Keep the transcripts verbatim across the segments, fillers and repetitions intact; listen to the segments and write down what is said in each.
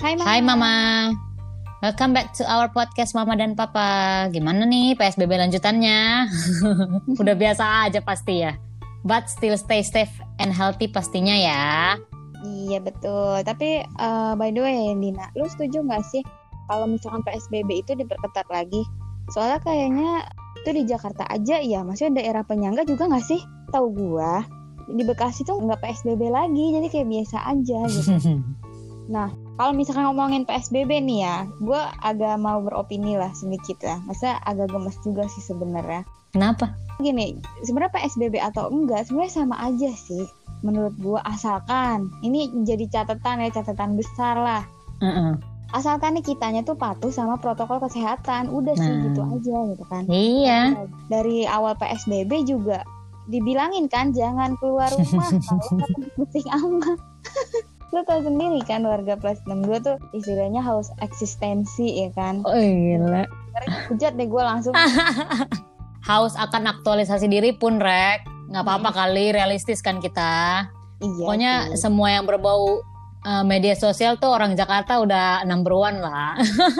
Hai Mama. Hai Mama. Welcome back to our podcast Mama dan Papa. Gimana nih P S B B lanjutannya? Udah biasa aja pasti ya. But still stay safe and healthy pastinya ya. Iya betul. Tapi uh, by the way Dina, lu setuju gak sih kalau misalkan P S B B itu diperketat lagi? Soalnya kayaknya itu di Jakarta aja ya, maksudnya daerah penyangga juga gak sih? Tahu gua di Bekasi tuh nggak P S B B lagi, jadi kayak biasa aja gitu. Nah, kalau misalkan ngomongin P S B B nih ya, gue agak mau beropini lah sedikit lah. Masa agak gemes juga sih sebenarnya. Kenapa? Gini, sebenarnya P S B B atau enggak, sebenarnya sama aja sih. Menurut gue, asalkan ini jadi catatan ya, catatan besar lah. Uh-uh. Asalkan nih kitanya tuh patuh sama protokol kesehatan, udah sih Nah. gitu aja gitu kan. Iya. Dari awal P S B B juga dibilangin kan jangan keluar rumah kalau penting aman. Lo tau sendiri kan warga plus enam puluh dua tuh istilahnya haus eksistensi ya kan. Oh gila. Hujat deh gue langsung. Haus akan aktualisasi diri pun Rek. Gak apa-apa Hmm. kali, realistis kan kita. Iya. Pokoknya sih. semua yang berbau uh, media sosial tuh orang Jakarta udah number one lah.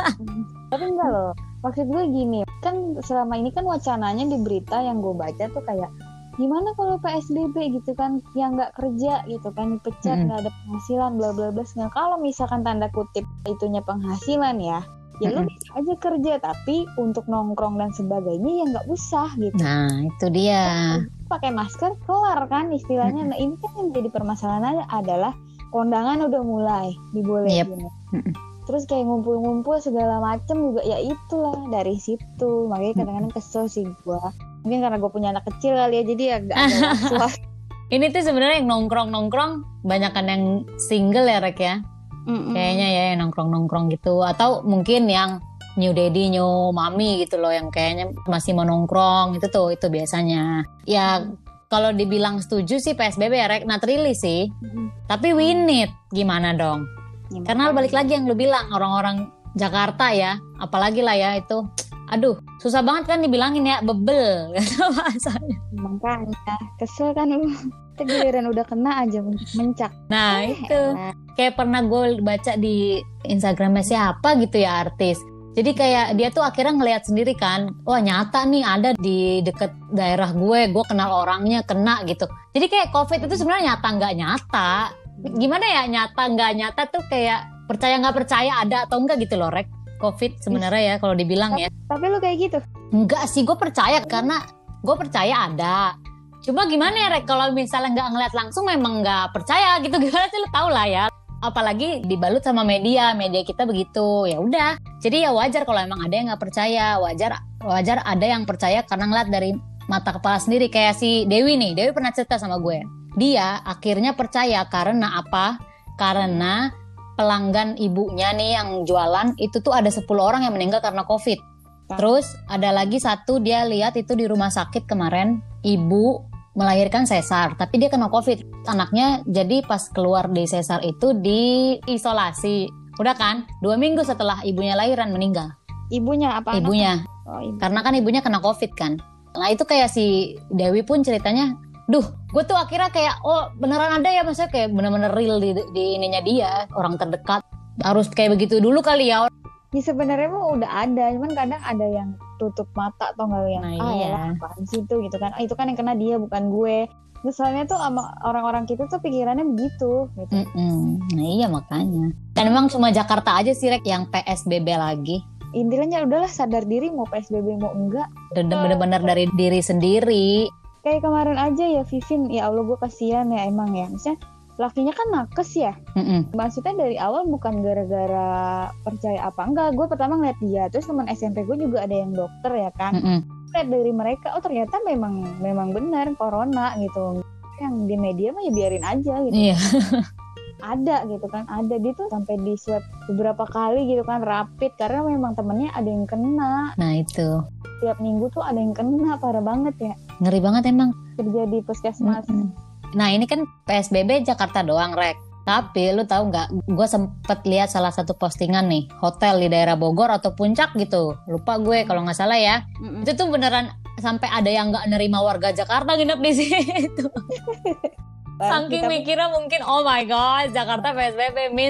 Tapi enggak loh. Maksud gue gini, kan selama ini kan wacananya di berita yang gue baca tuh kayak gimana kalau P S B B gitu kan yang nggak kerja gitu kan dipecat nggak Mm-mm. ada penghasilan bla bla bla. Nah kalau misalkan tanda kutip itunya penghasilan ya, ya lu Mm-mm. bisa aja kerja tapi untuk nongkrong dan sebagainya ya nggak usah gitu. Nah itu dia. Pakai masker kelar kan istilahnya. Nah ini kan yang jadi permasalahannya adalah kondangan udah mulai dibolehin. Yep. Mm-mm. Terus kayak ngumpul-ngumpul segala macem juga ya itulah dari situ. Makanya kadang-kadang kesel sih gua. Mungkin karena gue punya anak kecil kali ya, jadi agak agak was-was. Ini tuh sebenarnya yang nongkrong-nongkrong banyakan yang single ya Rek ya. Mm-mm. Kayaknya ya yang nongkrong-nongkrong gitu. Atau mungkin yang new daddy, new mommy gitu loh. Yang kayaknya masih mau nongkrong. Itu tuh, itu biasanya. Ya kalau dibilang setuju sih P S B B ya Rek. Not really sih. Mm-mm. Tapi we need. Gimana dong? Ya, Karena makanya. balik lagi yang lu bilang. Orang-orang Jakarta ya. Apalagi lah ya itu. Aduh, susah banget kan dibilangin ya, bebel gitu bahasanya. Makanya kesel kan lu. Giliran udah kena aja mencak. Nah Eh, itu elah. kayak pernah gue baca di Instagramnya siapa gitu ya artis. Jadi kayak dia tuh akhirnya ngelihat sendiri kan, wah nyata nih ada di deket daerah gue, gue kenal orangnya kena gitu. Jadi kayak COVID itu sebenarnya nyata nggak nyata. Gimana ya nyata nggak nyata tuh kayak percaya nggak percaya ada atau enggak gitu loh Rek. COVID sebenarnya ya kalau dibilang ya. Tapi lu kayak gitu. Enggak sih, gue percaya karena gue percaya ada. Cuma gimana ya Rek, kalau misalnya nggak ngeliat langsung memang nggak percaya gitu. Gimana sih lu tau lah ya. Apalagi dibalut sama media, media kita begitu. Ya udah. Jadi ya wajar kalau emang ada yang nggak percaya. Wajar, wajar ada yang percaya karena ngeliat dari mata kepala sendiri. Kayak si Dewi nih, Dewi pernah cerita sama gue. Dia akhirnya percaya karena apa? Karena pelanggan ibunya nih yang jualan itu tuh ada sepuluh orang yang meninggal karena COVID. Terus ada lagi satu dia lihat itu di rumah sakit kemarin ibu melahirkan sesar tapi dia kena COVID. Anaknya jadi pas keluar di sesar itu diisolasi. Udah kan dua minggu setelah ibunya lahiran meninggal. Ibunya apa? Ibunya. Anaknya? Oh, ibu. Karena kan ibunya kena COVID kan. Nah itu kayak si Dewi pun ceritanya, duh gue tuh akhirnya kayak oh beneran ada ya, maksudnya kayak bener-bener real di, di ininya dia, orang terdekat. Harus kayak begitu dulu kali ya. Ya sebenarnya mah udah ada, cuman kadang ada yang tutup mata atau nggak yang Nah, ah iya. ya apaan sih itu gitu kan. Ah, itu kan yang kena dia bukan gue. Misalnya tuh sama orang-orang kita tuh pikirannya begitu gitu. Mm-mm. Nah iya makanya. Dan memang cuma Jakarta aja sih Rek yang P S B B lagi. Intinya udahlah sadar diri mau P S B B mau enggak. Bener-bener dari diri sendiri. Kayak kemarin aja ya Vivin, ya Allah gue kasihan ya emang ya. Maksudnya lakinya kan nakes ya. Mm-mm. Maksudnya dari awal bukan gara-gara percaya apa enggak. Gue pertama ngeliat dia, terus teman S M P gue juga ada yang dokter ya kan. Mm-mm. Lihat dari mereka, oh ternyata memang memang benar corona gitu. Yang di media mah ya biarin aja gitu. Iya. Ada gitu kan, ada dia tuh sampai di swab beberapa kali gitu kan rapid karena memang temennya ada yang kena. Nah itu Tiap minggu tuh ada yang kena, parah banget ya. ngeri banget emang. Kerja di puskesmas. Mm-mm. Nah ini kan P S B B Jakarta doang Rek. Tapi lu tahu nggak? Gue sempet lihat salah satu postingan nih, hotel di daerah Bogor atau Puncak gitu. Lupa gue kalau nggak salah ya. Mm-mm. Itu tuh beneran sampai ada yang nggak nerima warga Jakarta nginep di situ. Saking Kita- mikirnya mungkin oh my god Jakarta P S B B means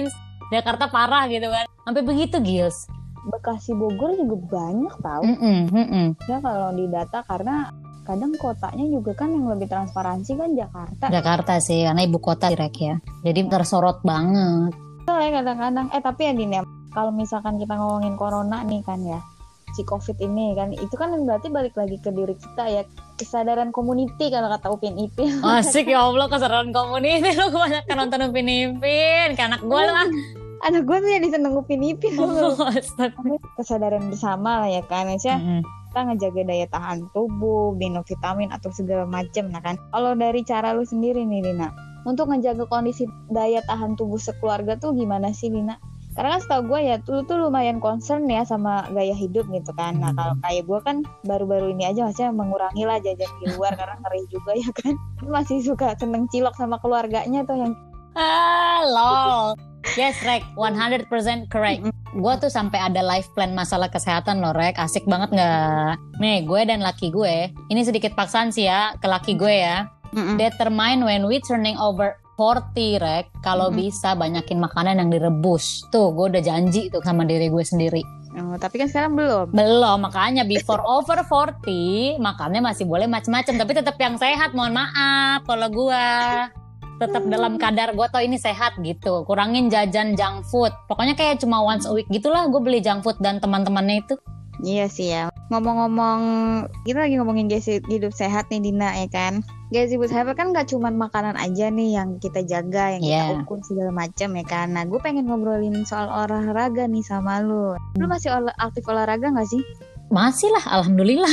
Jakarta parah gitu kan. Sampai begitu Gils. Bekasi Bogor juga banyak tau. Mm-mm, mm-mm. Ya kalau di data karena kadang kotanya juga kan yang lebih transparansi kan Jakarta. Jakarta sih karena ibu kota direk ya. Jadi tersorot banget. Betul ya kadang-kadang. Eh tapi ya Din ya, kalau misalkan kita ngomongin corona nih kan ya, si COVID ini kan, itu kan berarti balik lagi ke diri kita ya. Kesadaran community kalau kata Upin Ipin. Asik ya Allah, kesadaran community. Lu kebanyakan nonton Upin Ipin. Ke anak gue lu ah. Anak gue tuh yang diseneng Upin Ipin. Oh, kesadaran bersama lah ya kan. Maksudnya mm-hmm. kita ngejaga daya tahan tubuh, minum vitamin atau segala macam nah kan. Kalau dari cara lu sendiri nih Dina, untuk ngejaga kondisi daya tahan tubuh sekeluarga tuh gimana sih Dina? Karena kan setahu gue ya, lu tuh lumayan concern ya sama gaya hidup gitu kan. Nah kalau kayak gue kan baru-baru ini aja maksudnya mengurangi lah jajan di luar karena ngeri juga ya kan. Masih suka seneng cilok sama keluarganya tuh yang ah lol. Yes Rek, one hundred percent correct. Gue tuh sampai ada life plan masalah kesehatan loh Rek. Asik banget gak? Nih gue dan laki gue, ini sedikit paksaan sih ya ke laki gue ya. Mm-mm. Determine when we turning over forty Rek. Kalau mm-hmm. bisa banyakin makanan yang direbus. Tuh gue udah janji tuh sama diri gue sendiri. Oh, tapi kan sekarang belum. Belum, makanya before over forty makannya masih boleh macam-macam, tapi tetap yang sehat. Mohon maaf kalau gue tetap dalam kadar gue tau ini sehat gitu. Kurangin jajan junk food. Pokoknya kayak cuma once a week gitulah gue beli junk food dan teman-temannya itu. Iya sih ya. Ngomong-ngomong, kita lagi ngomongin gaya hidup sehat nih Dina ya kan. Gaya hidup sehat kan gak cuma makanan aja nih yang kita jaga, yang yeah. kita ukur segala macam ya kan. Nah gue pengen ngobrolin soal olahraga nih sama lu. Lu masih olah, aktif olahraga gak sih? Masih lah, alhamdulillah.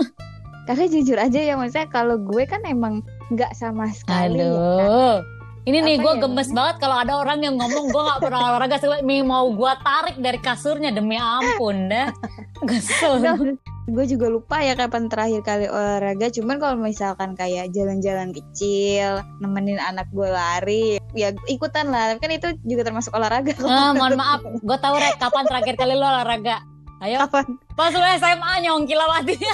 Karena jujur aja ya, maksudnya kalau gue kan emang gak sama sekali. Aduh. Ya kan? Ini nih gue ya, gemes ya? banget kalau ada orang yang ngomong gue gak pernah olahraga. Mau gue tarik dari kasurnya demi ampun dah. Kesel. Gue juga lupa ya kapan terakhir kali olahraga. Cuman kalau misalkan kayak jalan-jalan kecil, nemenin anak gue lari, ya ikutan lah. Kan itu juga termasuk olahraga. Ah, mohon maaf, gue tahu Rek kapan terakhir kali lo olahraga. Ayo. Kapan? Pas lu S M A nyongkilawatinya.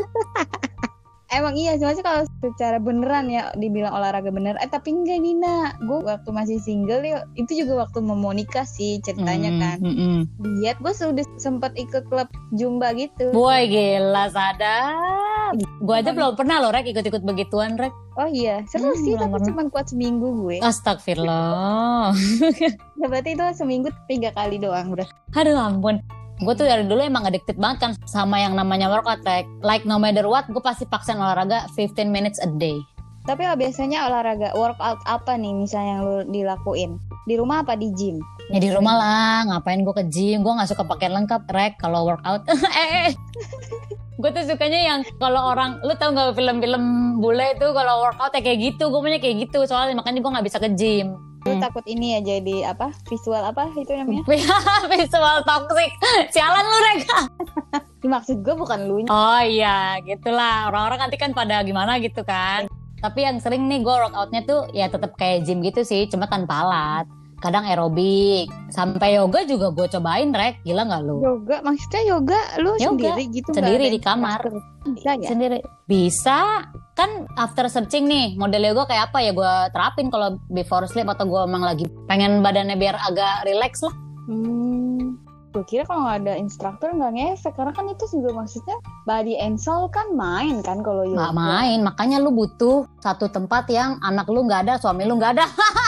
Emang iya sih, maksudnya kalau secara beneran ya dibilang olahraga bener. Eh tapi enggak Dina, gue waktu masih single ya, itu juga waktu mau nikah sih ceritanya mm, kan. Mm, mm. Diet, gue sudah sempat ikut klub Zumba gitu. Boy gila sadar. Gue aja belum pernah loh Rek ikut-ikut begituan Rek. Oh iya, seru hmm, sih tapi pernah. Cuma kuat seminggu gue. Astagfirullah. Ya berarti itu seminggu tiga kali doang udah. Aduh ampun. Gue tuh dari dulu emang addicted banget kan sama yang namanya workout. Like, like no matter what, gue pasti paksain olahraga fifteen minutes a day. Tapi oh, biasanya olahraga workout apa nih misalnya yang lu dilakuin? Di rumah apa di gym? Ya di rumah lah, ngapain gue ke gym? Gue gak suka pakaian lengkap Rek kalau workout. eh, eh. Gue tuh sukanya yang kalau orang, lu tau gak film-film bule itu kalau workout ya kayak gitu. Gue maunya kayak gitu soalnya makanya gue gak bisa ke gym. Lu hmm. takut ini ya jadi apa? Visual apa itu namanya? Visual toxic. Sialan lu Reka. Maksud gue bukan lu. Oh iya, gitulah. Orang-orang nanti kan pada gimana gitu kan. Tapi yang sering nih gue workoutnya tuh ya tetap kayak gym gitu sih, cuma tanpa alat. Kadang aerobik, sampai yoga juga gue cobain Rek. Gila gak lu? Yoga? Maksudnya yoga lu yoga, sendiri gitu? Sendiri di kamar. Bisa ya? Sendiri. Bisa. Kan after searching nih, model yoga kayak apa ya gue terapin kalau before sleep atau gue emang lagi pengen badannya biar agak relax lah. Hmm, gue kira kalau gak ada instruktur gak ngefek. Karena kan itu juga maksudnya body and soul kan main kan kalau yoga. Gak main, makanya lu butuh satu tempat yang anak lu gak ada, suami lu gak ada.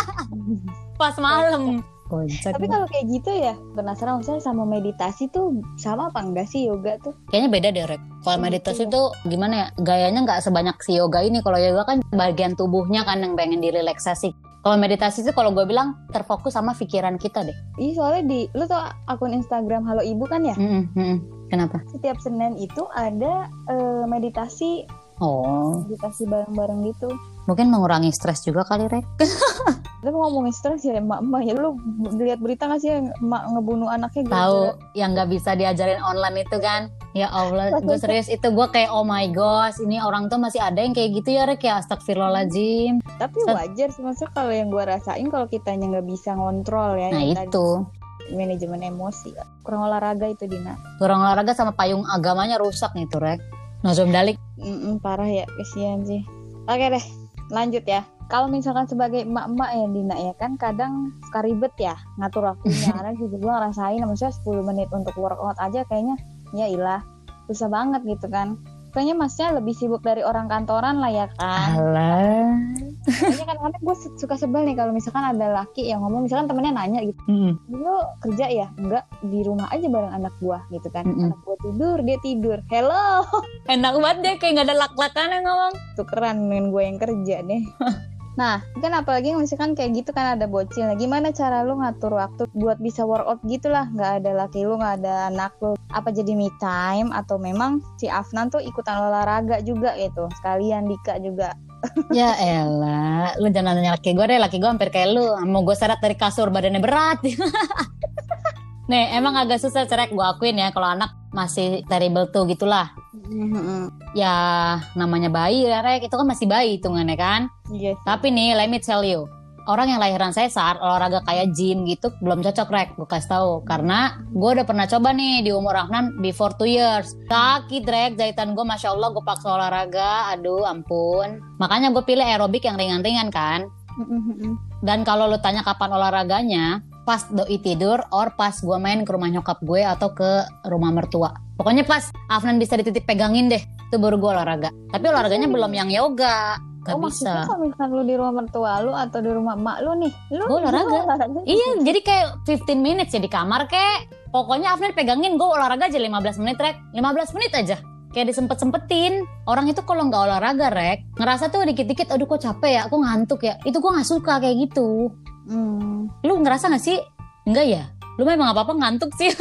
Pas malam. Kocak. Tapi kalau kayak gitu ya penasaran maksudnya sama meditasi tuh sama apa enggak sih yoga tuh? Kayaknya beda deh Rek. Kalau meditasi tuh gimana ya, gayanya gak sebanyak si yoga ini. Kalau yoga kan bagian tubuhnya kan yang pengen direlaksasi. Kalau meditasi tuh kalau gue bilang terfokus sama pikiran kita deh. Iya soalnya di, lu tau akun Instagram Halo Ibu kan ya? Mm-mm. Kenapa? Setiap Senin itu ada uh, meditasi. Oh. Meditasi bareng-bareng gitu. Mungkin mengurangi stres juga kali Rek. Tapi ngomongin stres ya emak-emak ya, lu lihat berita gak sih emak ngebunuh anaknya gitu? Tahu yang gak bisa diajarin online itu kan. Ya Allah, gue serius itu gue kayak oh my gosh, ini orang tuh masih ada yang kayak gitu ya Rek ya, astagfirullahaladzim. Tapi wajar sih maksudnya kalau yang gue rasain kalau kitanya gak bisa ngontrol ya. Nah itu tadi, manajemen emosi, kurang olahraga itu Dina. Kurang olahraga sama payung agamanya rusak nih tuh Rek. Nazom dalik. Mm-mm, parah ya, kesian sih. Oke deh, lanjut ya. Kalau misalkan sebagai emak-emak ya Dina ya kan kadang suka ribet ya ngatur waktunya. Karena juga gue ngerasain maksudnya sepuluh menit untuk workout aja kayaknya ya ilah susah banget gitu kan. Kayaknya masnya lebih sibuk dari orang kantoran lah ya kan. Alah. Kayaknya kadang-kadang gue suka sebel nih kalau misalkan ada laki yang ngomong, misalkan temennya nanya gitu, Mm-mm. lu kerja ya? Enggak, di rumah aja bareng anak gue gitu kan. Mm-mm. Anak gue tidur, dia tidur. Hello. Enak banget deh, kayak gak ada lak-lakannya ngomong. Tukeran dengan gue yang kerja deh. Nah, kan apalagi misalkan kayak gitu kan ada bocil. Nah, gimana cara lu ngatur waktu buat bisa workout gitu lah? Nggak ada laki lu, nggak ada anak lu. Apa jadi me time atau memang si Afnan tuh ikutan olahraga juga gitu? Sekalian Dika juga. Ya elah, lu jangan nanya laki gue deh, laki gue hampir kayak lu. Mau gue seret dari kasur, badannya berat. Nih, emang agak susah cerek, gue akuin ya. Kalau anak masih terrible tuh gitulah. Mm-hmm. Ya namanya bayi ya Rek, itu kan masih bayi hitungannya kan. Yes. Tapi nih let me tell you, orang yang lahiran sesar olahraga kayak gym gitu belum cocok Rek, gue kasih tahu. Karena gue udah pernah coba nih di umur Afnan before two years. Sakit Rek, jahitan gue masya Allah, gue paksa olahraga, aduh ampun. Makanya gue pilih aerobik yang ringan-ringan kan. Mm-hmm. Dan kalau lu tanya kapan olahraganya, pas doi tidur or pas gue main ke rumah nyokap gue atau ke rumah mertua. Pokoknya pas Afnan bisa dititip pegangin deh, itu baru gue olahraga. Tapi olahraganya oh, belum yang yoga, gak oh, bisa. Oh maksudnya kalau misalnya lu di rumah mertua lu atau di rumah emak lu nih, lu gue olahraga. olahraga. Iya, jadi kayak fifteen minutes ya di kamar kek. Pokoknya Afnan pegangin, gue olahraga aja lima belas menit Rek, lima belas menit aja. Kayak disempet-sempetin. Orang itu kalau gak olahraga Rek, ngerasa tuh dikit-dikit, aduh kok capek ya, aku ngantuk ya. Itu gue gak suka kayak gitu. Hmm. Lu ngerasa gak sih? Enggak ya? Lu memang apa-apa ngantuk sih.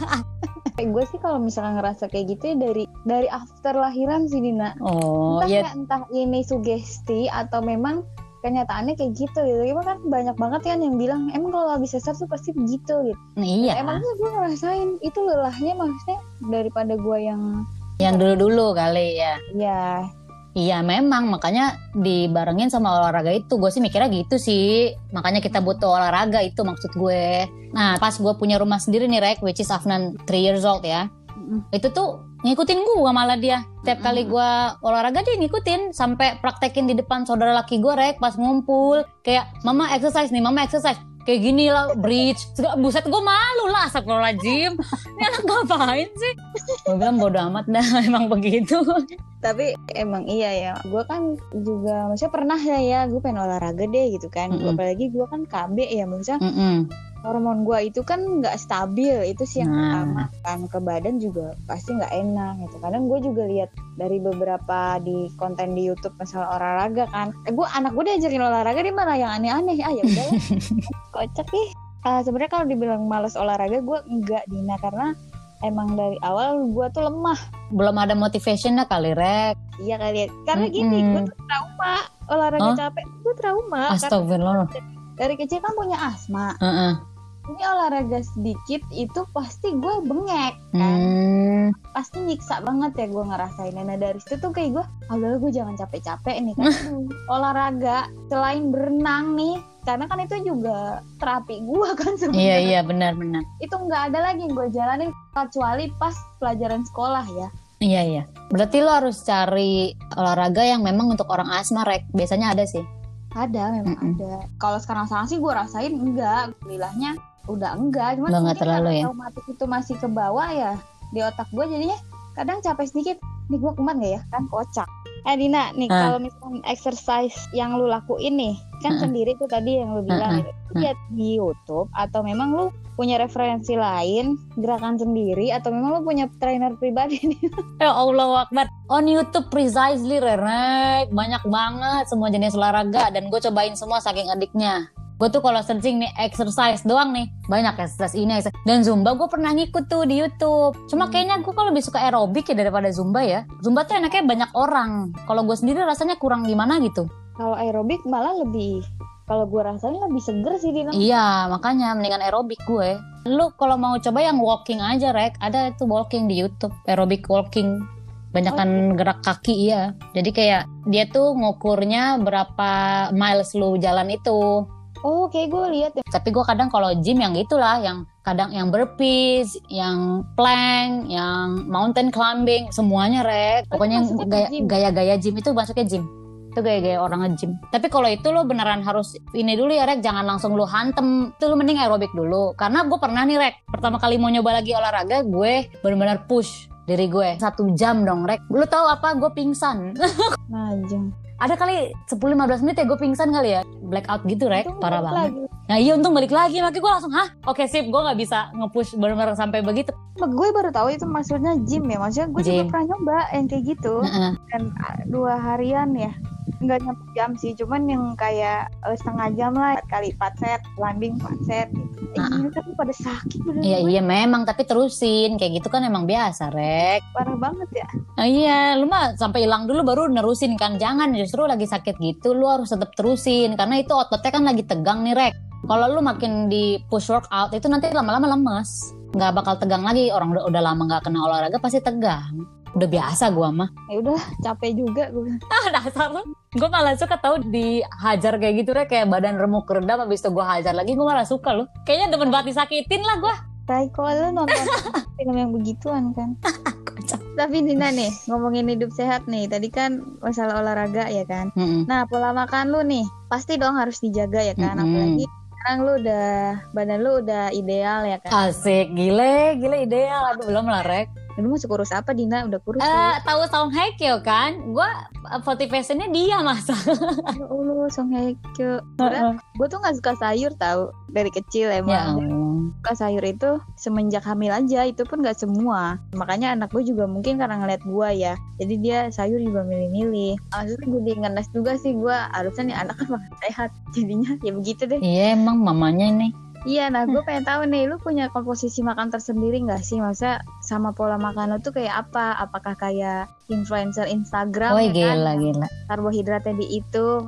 Gue sih kalau misalkan ngerasa kayak gitu ya dari dari after lahiran sih Dina. Oh entah, iya. Kayak, entah ini sugesti atau memang kenyataannya kayak gitu gitu. Cuma kan banyak banget kan yang bilang emang kalau habis sesar tuh pasti begitu gitu. Nah, iya. Emangnya gue ngerasain itu lelahnya maksudnya daripada gue yang yang dulu-dulu kali ya. Iya. Iya memang, makanya dibarengin sama olahraga itu. Gue sih mikirnya gitu sih. Makanya kita butuh olahraga itu maksud gue. Nah pas gue punya rumah sendiri nih Rek, which is Afnan three years old ya. Mm. Itu tuh ngikutin gue malah dia. Setiap mm. kali gue olahraga dia ngikutin. Sampai praktekin di depan saudara laki gue Rek pas ngumpul. Kayak mama exercise nih, mama exercise. Kayak gini lah, bridge. Buset gue malu lah, astagfirullahaladzim. Ini anak ngapain sih? Gue bilang bodo amat dah, emang begitu. Tapi emang iya ya, gue kan juga maksudnya pernah ya ya, gue pengen olahraga deh gitu kan. Mm-hmm. Gua, apalagi gue kan K B ya, maksudnya mm-hmm. hormon gue itu kan gak stabil. Itu sih yang nah. pertama kan, ke badan juga pasti gak enak gitu. Kadang gue juga lihat dari beberapa di konten di YouTube masalah olahraga kan, eh, gue anak gue diajarin olahraga dia malah yang aneh-aneh. Ah ya udah kocak nih. Uh, sebenarnya kalau dibilang malas olahraga gue enggak Dina, karena emang dari awal gue tuh lemah. Belum ada motivationnya kali Rek. Iya kali ya. Karena mm-hmm. gini, gue tuh trauma olahraga oh? capek. Gue trauma. Astagfirullah. Dari kecil kan punya asma. Uh-uh. Ini olahraga sedikit itu pasti gue bengek kan. Hmm. Pasti nyiksa banget ya gue ngerasainnya. Nah dari situ tuh kayak gue, aduh gue jangan capek-capek nih kan. Olahraga selain berenang nih, karena kan itu juga terapi gue kan sebenarnya. Iya iya benar-benar. Itu nggak ada lagi yang gue jalanin kecuali pas pelajaran sekolah ya. Iya iya. Berarti lo harus cari olahraga yang memang untuk orang asma Rek. Biasanya ada sih. Ada memang mm-mm. ada. Kalau sekarang-sekarang sih gue rasain enggak. Alhamdulillahnya udah enggak. Cuma nggak terlalu ya. Otomatis itu masih ke bawah ya di otak gue, jadinya kadang capek sedikit. Nih gue kumat nggak ya? Kan kocak. Eh Dina, nih uh. kalau misalnya exercise yang lu lakuin nih, kan uh. sendiri tuh tadi yang lu bilang, uh-uh. gitu. Lihat di YouTube atau memang lu punya referensi lain, gerakan sendiri, atau memang lu punya trainer pribadi nih? Ya Allah Akbar. On YouTube precisely Rerek, banyak banget semua jenis olahraga dan gue cobain semua saking adiknya. Gue tuh kalau searching nih exercise doang nih, banyak exercise ini exercise. Dan Zumba gue pernah ngikut tuh di YouTube. Cuma kayaknya gue kalau lebih suka aerobik ya daripada Zumba ya. Zumba tuh enaknya banyak orang. Kalau gue sendiri rasanya kurang gimana gitu. Kalau aerobik malah lebih, kalau gue rasain lebih seger sih Dina. Iya makanya mendingan aerobik gue. Lu kalau mau coba yang walking aja Rek, ada itu walking di YouTube, aerobik walking. Banyakan oh. gerak kaki ya. Jadi kayak dia tuh ngukurnya berapa miles lu jalan itu. Oh, kayak gue lihat ya. Tapi gue kadang kalau gym yang gitulah, yang kadang yang burpees, yang plank, yang mountain climbing, semuanya Rek. Pokoknya yang gaya, gaya-gaya gym itu masuknya gym. Itu gaya-gaya orang nge-gym. Tapi kalau itu lo beneran harus ini dulu ya Rek, jangan langsung lo hantem. Itu lo mending aerobik dulu. Karena gue pernah nih Rek, pertama kali mau nyoba lagi olahraga, gue bener-bener push diri gue satu jam dong Rek. Lo tau apa? Gue pingsan. Najeng. Ada kali sepuluh sampai lima belas menit ya gue pingsan kali ya. Blackout gitu Rek, Untung parah balik banget. lagi. Nah iya untung balik lagi. Makanya gue langsung hah? Oke sip, gue gak bisa nge-push bener-bener sampai begitu. Gue baru tahu itu maksudnya gym ya. Maksudnya gue juga Gym. pernah nyoba yang kayak gitu. Heeh. Dan uh, dua harian ya. Nggak nyampe jam sih. Cuman yang kayak uh, setengah jam lah. Empat kali empat set. Landing empat set gitu. Eh Uh-uh. gila tapi pada sakit bener. Iya iya memang, tapi terusin. Kayak gitu kan emang biasa Rek. Parah banget ya. Nah, iya, lu mah sampai hilang dulu baru nerusin kan. Jangan, justru lagi sakit gitu lu harus tetap terusin karena itu ototnya kan lagi tegang nih Rek. Kalau lu makin di push workout itu nanti lama-lama lemes. Nggak bakal tegang lagi. Orang udah, udah lama nggak kena olahraga pasti tegang. Udah biasa gua mah. Ya udah capek juga gue. Ah dasar lu. Gue malah suka tahu dihajar kayak gitu Rek, kayak badan remuk redam habis itu gua hajar lagi, gua malah suka lu. Kayaknya demen banget disakitin lah gua. Psycho lu nonton film yang begituan kan. Tapi Dina nih ngomongin hidup sehat nih. Tadi kan masalah olahraga ya kan. Mm-mm. Nah pola makan lu nih pasti dong harus dijaga ya kan. Mm-mm. Apalagi sekarang lu udah badan lu udah ideal ya kan. Asik, gile, gile ideal. Aduh belum lah Rek. Lu masih kurus apa Dina? Udah kurus Eh, lu. tahu Song Hye Kyo kan? Gua motivationnya dia masa. Ya Allah Song Hye Kyo. Gue tuh gak suka sayur tahu dari kecil Ya emang. Allah. Suka sayur itu semenjak hamil aja, itu pun gak semua. Makanya anak gue juga mungkin karena ngeliat gue ya, jadi dia sayur juga milih-milih. Maksudnya gue ngenes juga sih gue, harusnya nih anak kan makan sehat. Jadinya ya begitu deh. Iya emang mamanya ini. Iya, nah gue pengen tahu nih, lu punya komposisi makan tersendiri gak sih? Maksudnya sama pola makan lu tuh kayak apa? Apakah kayak influencer Instagram Oh ya gila kan? gila. Karbohidratnya dihitung,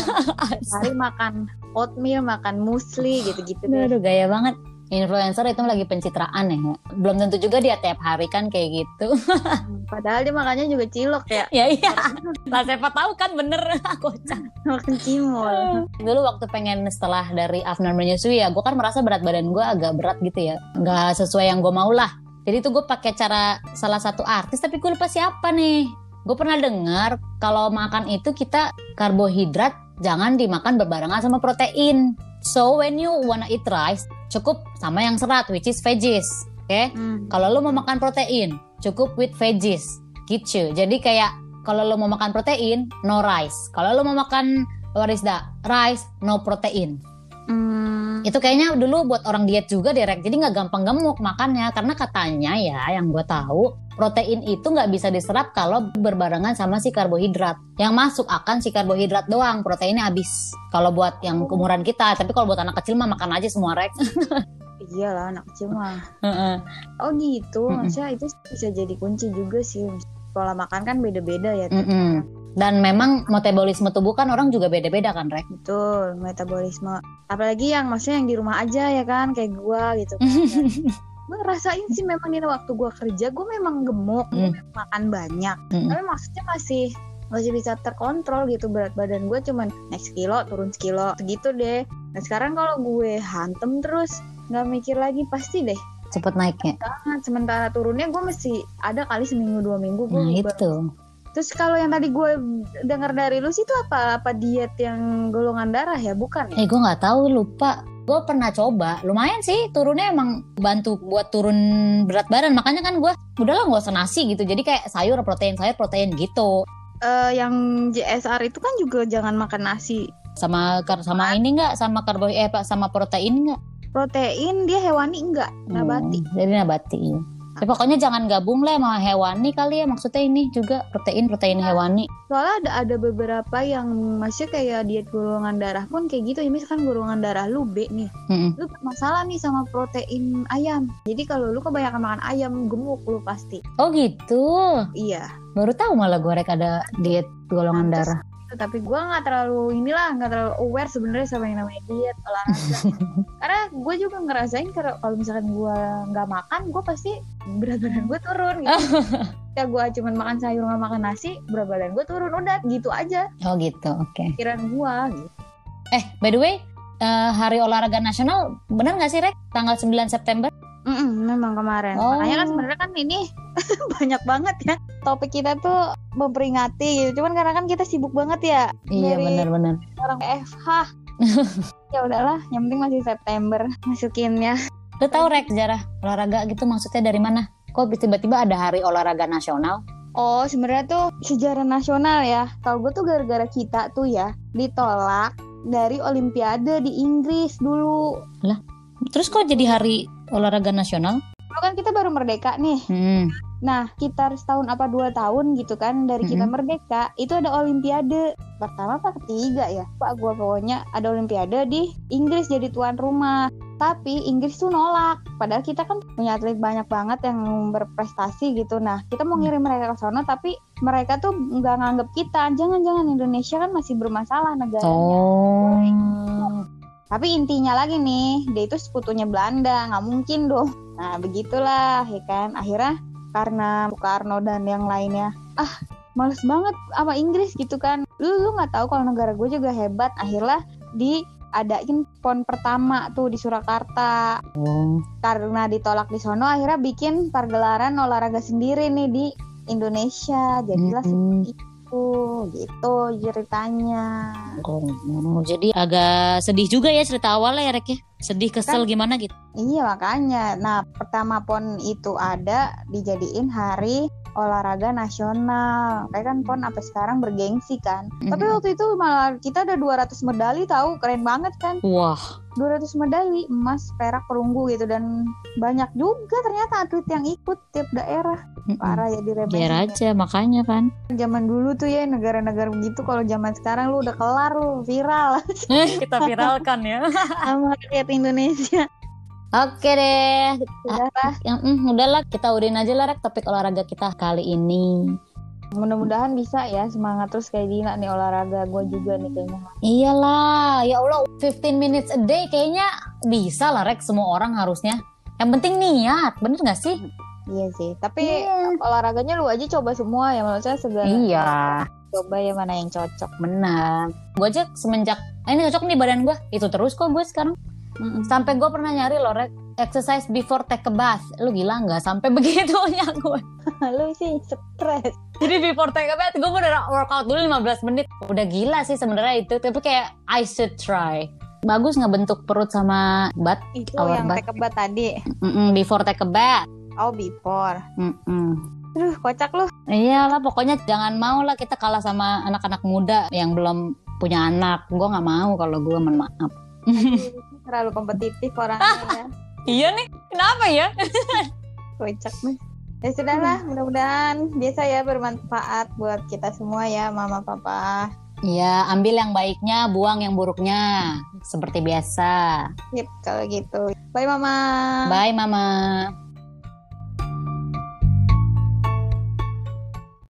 hari makan oatmeal, makan muesli gitu-gitu Aduh, deh. aduh gaya banget. Influencer itu lagi pencitraan ya. Belum tentu juga dia tiap hari kan kayak gitu. Padahal dia makannya juga cilok ya, Ya iya. Lah siapa tahu kan bener. Kocak. makan cimol. Dulu waktu pengen setelah dari Afnan menyusui ya, gue kan merasa berat badan gue agak berat gitu ya, nggak sesuai yang gue mau lah. Jadi tuh gue pakai cara salah satu artis, tapi gue lupa siapa nih. Gue pernah dengar kalau makan itu kita karbohidrat jangan dimakan berbarengan sama protein. So when you wanna eat rice, cukup sama yang serat, which is veggies. Oke? Okay? Hmm. Kalau lu mau makan protein, cukup with veggies. Gitu. Jadi kayak kalau lu mau makan protein, no rice. Kalau lu mau makan what is that? Rice, no protein. Hmm. Itu kayaknya dulu buat orang diet juga deh, Rek. Jadi nggak gampang gemuk makannya. Karena katanya ya, yang gue tahu, protein itu nggak bisa diserap kalau berbarengan sama si karbohidrat. Yang masuk akan si karbohidrat doang, proteinnya habis. Kalau buat yang umuran kita, tapi kalau buat anak kecil mah makan aja semua, Rek. Iyalah anak kecil mah. Heeh. Oh gitu, Mm-mm. maksudnya itu bisa jadi kunci juga sih. Pola makan kan beda-beda ya. tiap Mm-mm. orang. Dan memang metabolisme tubuh kan orang juga beda-beda kan, Rek. Betul, metabolisme. Apalagi yang maksudnya yang di rumah aja ya kan, kayak gua gitu kan. Gue ngerasain sih memang nih waktu gua kerja, gue memang gemuk, gue Mm. memang makan banyak. Mm-mm. Tapi maksudnya masih masih bisa terkontrol gitu, berat badan gue cuman naik sekilo turun sekilo segitu deh. Nah sekarang kalau gue hantem terus nggak mikir lagi pasti deh Cepet naiknya. banget. Sementara turunnya gue mesti ada kali seminggu dua minggu gue Nah baru- itu. Terus kalau yang tadi gue dengar dari lu sih itu apa apa diet yang golongan darah ya, bukan ya? Eh gue nggak tahu, lupa. Gue pernah coba, lumayan sih turunnya, emang bantu buat turun berat badan. Makanya kan gue udahlah nggak usah nasi gitu. Jadi kayak sayur protein sayur protein gitu. Eh, yang J S R itu kan juga jangan makan nasi. Sama kar- sama ini nggak, sama karbohidrat eh Pak, sama protein nggak? Protein dia hewani enggak, nabati. Hmm, jadi nabati. Iya. Ya, pokoknya jangan gabung lah sama hewani kali ya, maksudnya ini juga protein protein hewani. Soalnya ada ada beberapa yang masih kayak diet golongan darah pun kayak gitu. Ya misalkan golongan darah lu B nih, Mm-mm. lu bermasalah nih sama protein ayam. Jadi kalau lu kebanyakan makan ayam gemuk lu pasti. Oh gitu. Iya. Baru tahu malah gue Rek ada diet golongan Pantes. darah. Tapi gue nggak terlalu inilah nggak terlalu aware sebenarnya sama yang namanya diet olahraga. Karena gue juga ngerasain kalau kalau misalkan gue nggak makan, gue pasti berat badan gue turun gitu. Ya gue cuman makan sayur nggak makan nasi, berat badan gue turun, udah gitu aja Oh gitu, oke. pikiran gue gitu. Eh by the way, eh, hari olahraga nasional benar nggak sih Rek? Tanggal sembilan September? Mm-mm, memang kemarin. Oh. Makanya kan sebenarnya kan ini banyak banget ya. Topik kita tuh memperingati gitu. Cuman karena kan kita sibuk banget ya. Iya dari benar-benar. orang F H. Ya udahlah, yang penting masih September masukinnya. Lu tahu Rek sejarah olahraga gitu maksudnya dari mana? Kok tiba-tiba ada hari olahraga nasional? Oh, sebenarnya tuh sejarah nasional ya. Kalau gue tuh gara-gara kita tuh ya ditolak dari Olimpiade di Inggris dulu. Lah, terus kok jadi hari olahraga nasional? Dulu kan kita baru merdeka nih. Hmm. Nah, sekitar setahun apa dua tahun gitu kan dari kita Mm-mm. merdeka, itu ada Olimpiade. Pertama apa ketiga ya? Pak, gua pokoknya ada Olimpiade di Inggris jadi tuan rumah. Tapi Inggris tuh nolak. Padahal kita kan punya atlet banyak banget yang berprestasi gitu. Nah, kita mau ngirim mereka ke sana, tapi mereka tuh nggak nganggep kita. Jangan-jangan Indonesia kan masih bermasalah negaranya. Oh. Tapi intinya lagi nih, dia itu sekutunya Belanda, nggak mungkin dong. Nah, begitulah, ya kan. Akhirnya karena Soekarno dan yang lainnya, ah males banget sama Inggris gitu kan. Lu lu nggak tahu kalau negara gue juga hebat. Akhirnya diadain pon pertama tuh di Surakarta. Oh. Karena ditolak di sono, akhirnya bikin pergelaran olahraga sendiri nih di Indonesia. Jadilah Mm-mm. seperti itu, gitu ceritanya. Oh, jadi agak sedih juga ya cerita awalnya ya Rek ya. Sedih, kesel gimana gitu. Iya makanya. Nah pertama pon itu ada dijadiin hari olahraga nasional. Kayak kan pon sampai sekarang bergengsi kan. Mhm. Tapi waktu itu malah kita ada dua ratus medali tahu, keren banget kan. Wah, dua ratus medali, emas, perak, perunggu gitu. Dan banyak juga ternyata atlet yang ikut tiap daerah. Parah ya diremehin. biar aja makanya kan. Zaman dulu tuh ya negara-negara begitu, kalau zaman sekarang lu udah kelar lu viral Kita viralkan ya. sama rakyat Indonesia. Oke deh. Udah lah. Yang mm, udahlah kita udahin aja lah Rek topik olahraga kita kali ini. Mudah-mudahan bisa ya semangat terus kayak Dina nih olahraga. Gue juga nih kayaknya. Iyalah, ya Allah, fifteen minutes a day kayaknya bisa lah Rek, semua orang harusnya. Yang penting niat, bener gak sih? Iya sih. Tapi Iya. olahraganya lu aja coba semua ya, menurut saya segala. Iya, Coba ya mana yang cocok. benar. Gue aja semenjak, ah, ini cocok nih badan gue, itu terus kok gue sekarang. Sampai gue pernah nyari loh Rek, exercise before take a bath. Lu gila nggak? Sampai begitunya gue. Lu sih stres. Jadi before take a bath gue udah workout dulu lima belas menit. Udah gila sih sebenarnya itu, tapi kayak I should try. Bagus ngebentuk perut sama butt. Itu Our yang butt. take a bath tadi. Mm-mm, before take a bath. Oh before. Mm-mm. Aduh kocak lu. Iyalah, pokoknya jangan mau lah kita kalah sama anak-anak muda yang belum punya anak. Gue nggak mau kalau gue, mohon maaf. Terlalu kompetitif orangnya ya. Iya nih, kenapa ya? Kocak nih. Ya sudahlah, mudah-mudahan biasa ya bermanfaat buat kita semua ya, mama papa. Iya, ambil yang baiknya, buang yang buruknya, seperti biasa. Sip kalau gitu. Bye mama. Bye mama.